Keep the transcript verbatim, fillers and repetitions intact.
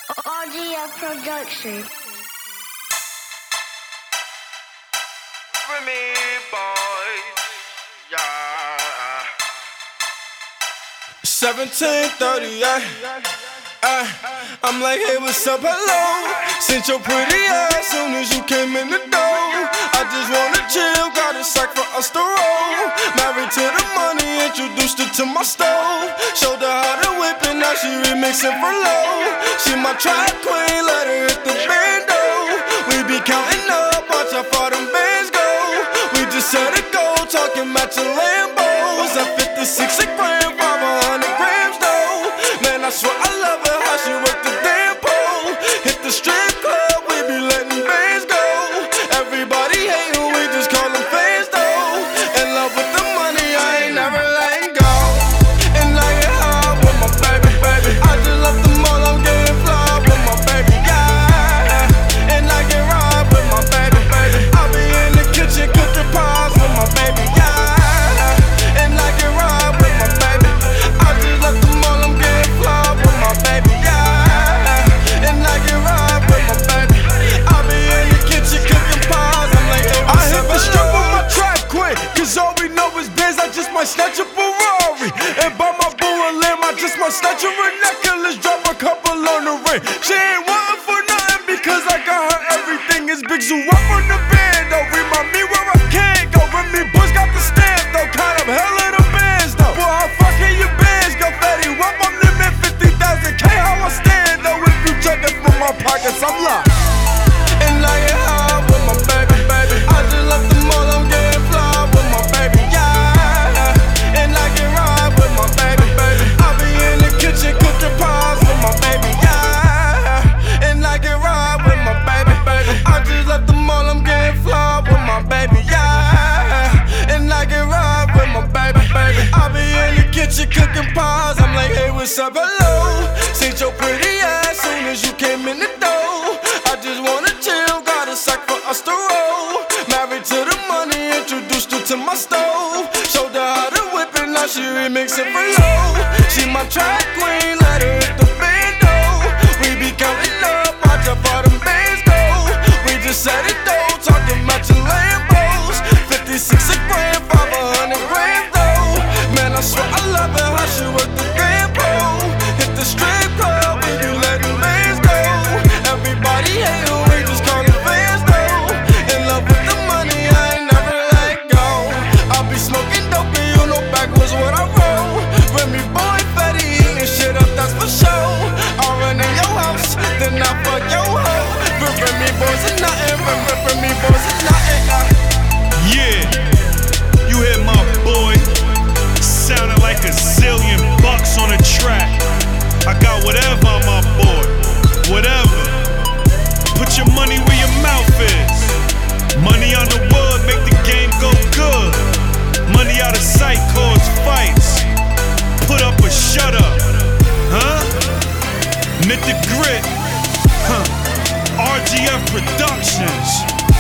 R G F Production. Remy boys, yeah. seventeen thirty-eight. Ay, I'm like, hey, what's up, hello? Sent your pretty ass soon as you came in the door. I just wanna chill, got a sack for us to roll. Married to the money, introduced her to my stove. Showed her how to whip it, now she remixing for low. She my track queen, let her hit the bando. We be counting up, watch how far them bands go. We just set it go, talking matching Lambos. At fifty-six a gram, five hundred grams though. Man, I swear I love her, how she work the damn pole. Hit the strip club, we be letting bands go. Everybody hate who we just call them fans though. In love with the money, I ain't never letting go. And I get high with my baby, baby. I just left the mall, I'm getting fly with my baby, yeah. And I get ride with my baby, baby. I be in the kitchen cooking pies with my baby, yeah. And I get ride with my baby. I just left the mall, I'm getting fly with my baby, yeah. And I get ride with my baby. I be in the kitchen cooking pies. I'm like, hey, I hit the strip with my track queen, cause all we know is biz. I just might snatch a Ferrari and buy my boo a limb. I just might snatch her a necklace, drop a couple on the ring. She ain't wantin' for nothing because I got her everything. Is Big Zoo up on the band though. Remind me where I can't go. Remy Bush got the stamp though. Kind of hella the bands though. Boy, how fucking your bands go fatty? Up on limit fifty thousand K. How I stand though? If you check it from my pockets, I'm locked. And I get high with my baby, baby. I just left the mall, I'm getting fly with my baby, yeah. And I get ride with my baby, baby. I be in the kitchen cooking pies with my baby, yeah. And I get ride with my baby, baby. I just left the mall, I'm getting fly with my baby, yeah. And I get ride with my baby, baby. I be in the kitchen cooking pies. I'm like, hey, what's up, hello? Seen your pretty ass soon as you came in the door. I just wanna chill, got a sack for us to roll. Married to the money, introduced her to my stove. Showed her how to whip it, now she remixing for low. She my track queen, let her hit the bando. We be counting up, watch how far them bands go. We just set it though, talking matching Lambos. fifty-six a gram, five hundred grams though. Man, I swear I love her, how she work the damn pole. Hit the strip club, we be letting bands go. Everybody hate who we just call them fans though. In love with the money, I ain't never let go. I be smoking dope and you know backwards what I roll. Remy boy fatty, eating shit up, that's for sure. I'll run in your house, then I fuck your hoe. But Remy boys is nothing, Remy boys is nothing. Yeah, you hear my boy, sounding like a zillion bucks on a track. I got whatever on my board, whatever. Put your money where your mouth is. Money on the wood, make the game go good. Money out of sight, cause fights. Put up or shut up, huh? Knit the grit, huh? R G F Productions.